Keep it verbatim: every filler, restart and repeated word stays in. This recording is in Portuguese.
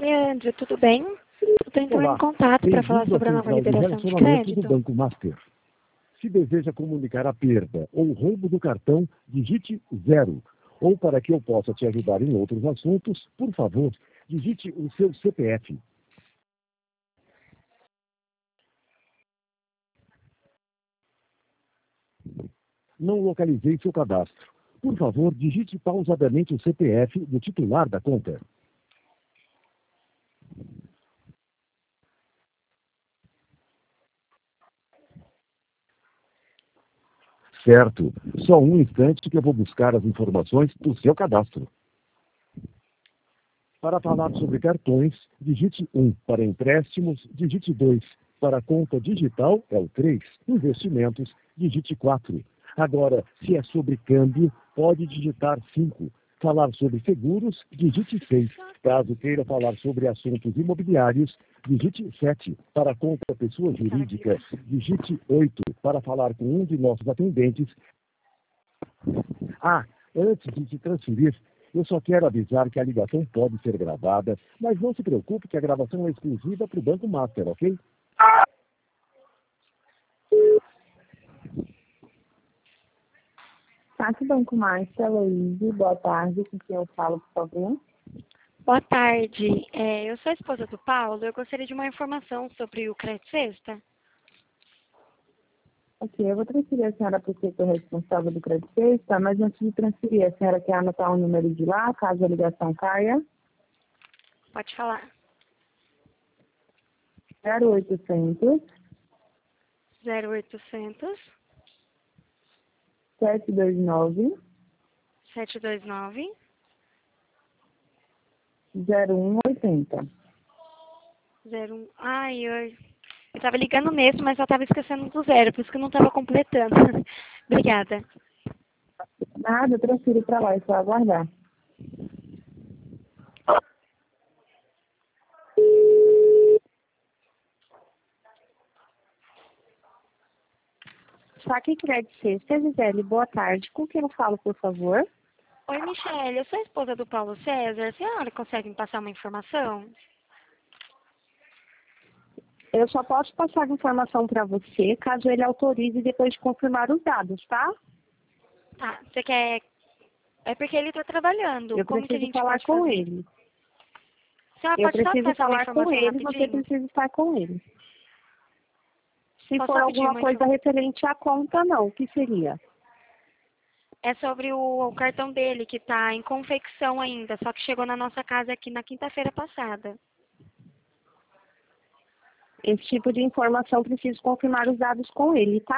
Leandro, tudo bem? Estou entrando Olá, em contato para falar bem-vindo à sobre a nova Central de liberação de Relacionamento do crédito. Banco Master. Se deseja comunicar a perda ou roubo do cartão, digite zero. Ou para que eu possa te ajudar em outros assuntos, por favor, digite o seu C P F. Não localizei seu cadastro. Por favor, digite pausadamente o C P F do titular da conta. Certo. Só um instante que eu vou buscar as informações do seu cadastro. Para falar sobre cartões, digite um. Para empréstimos, digite dois. Para conta digital, é o três. Investimentos, digite quatro. Agora, se é sobre câmbio, pode digitar cinco. Falar sobre seguros, digite seis. Caso queira falar sobre assuntos imobiliários, digite sete. Para conta pessoa jurídica, digite oito. Para falar com um de nossos atendentes. Ah, antes de te transferir, eu só quero avisar que a ligação pode ser gravada, mas não se preocupe que a gravação é exclusiva para o Banco Master, ok? Caixa Banco Master, Luísa, boa tarde, com quem eu falo, por favor? Boa tarde. É, eu sou a esposa do Paulo. Eu gostaria de uma informação sobre o crédito sexta. Ok, eu vou transferir a senhora para o setor responsável do crédito sexta, mas antes de transferir, a senhora quer anotar o número de lá, caso a ligação caia? Pode falar. zero oitocentos, zero oitocentos, sete dois nove, sete dois nove, zero um oito zero. zero um. Ai, eu eu estava ligando mesmo, mas eu estava esquecendo do zero, por isso que eu não estava completando. Obrigada. Nada, eu transfiro para lá, é só aguardar. Saque Crédito Sexta, Gisele, boa tarde. Com quem eu falo, por favor? Oi, Michele, eu sou a esposa do Paulo César. A senhora consegue me passar uma informação? Eu só posso passar a informação para você, caso ele autorize depois de confirmar os dados, tá? Tá, você quer... É porque ele está trabalhando. Eu Como que a preciso gente falar pode com fazer? ele. A senhora Eu pode só preciso passar uma falar com informação ele, você rapidinho? precisa estar com ele. Se Posso for só pedir alguma uma coisa informação? referente à conta, não. O que seria? É sobre o, o cartão dele, que está em confecção ainda, só que chegou na nossa casa aqui na quinta-feira passada. Esse tipo de informação, preciso confirmar os dados com ele, tá?